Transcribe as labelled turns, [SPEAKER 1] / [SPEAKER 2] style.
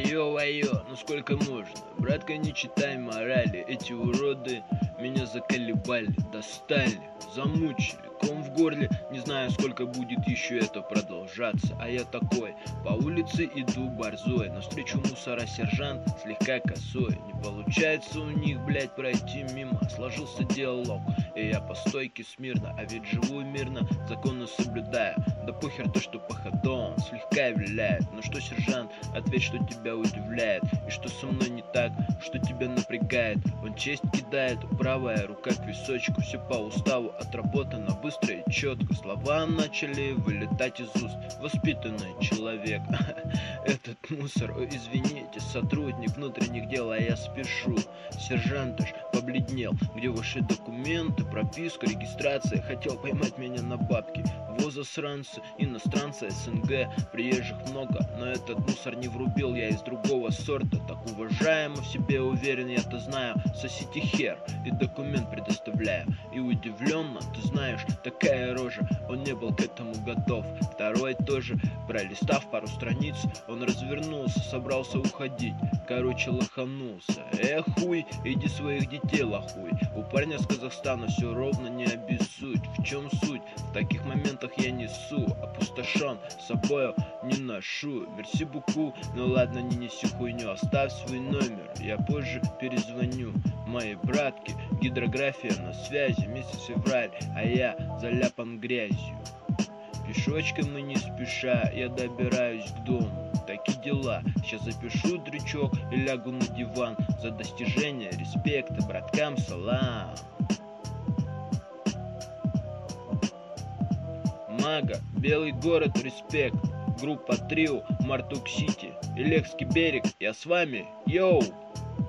[SPEAKER 1] Айо, ну сколько можно? Братка, не читай морали. Эти уроды меня заколебали, достали, замучили. Ком в горле, не знаю, сколько будет еще это продолжаться. А я такой, по улице иду борзой, навстречу мусора сержант слегка косой. Не получается у них, блять, пройти мимо. Сложился диалог, и я по стойке смирно. А ведь живу мирно, законно соблюдаю. Да похер то, что по ходу он слегка виляет. Ну что, сержант, ответь, что тебя удивляет. И что со мной не так, что тебя напрягает. Он честь кидает, правая рука к височку. Все по уставу отработано быстро и четко. Слова начали вылетать из уст. Воспитанный человек. Этот мусор, извините, сотрудник внутренних дел, а я спешу. Сержант аж побледнел. Где ваши документы, прописка, регистрация? Хотел поймать меня на бабки. Возасранцы, иностранцы, СНГ, приезжих много, но этот мусор не врубил, я из другого сорта. Так уважаемо в себе уверен, я-то знаю, сосите хер и документ предоставляю. И удивленно, ты знаешь, такая рожа, он не был к этому готов. Второй тоже, пролистав пару страниц, он развернулся, собрался уходить. Короче, лоханулся. Хуй, иди своих детей лохуй. У парня с Казахстана все ровно, не обессудь. В чем суть? В таких моментах я несу, опустошен, с собою не ношу. Мерси буку, ну ладно, не неси хуйню. Оставь свой номер, я позже перезвоню. Мои братки, гидрография на связи. Месяц февраль, а я заляпан грязью. Пешочком и не спеша я добираюсь к дому. Такие дела, сейчас запишу дрючок и лягу на диван. За достижение респекта браткам салам. Мага, Белый город, респект. Группа Трио, Мартук Сити, Илевский берег, я с вами, йоу!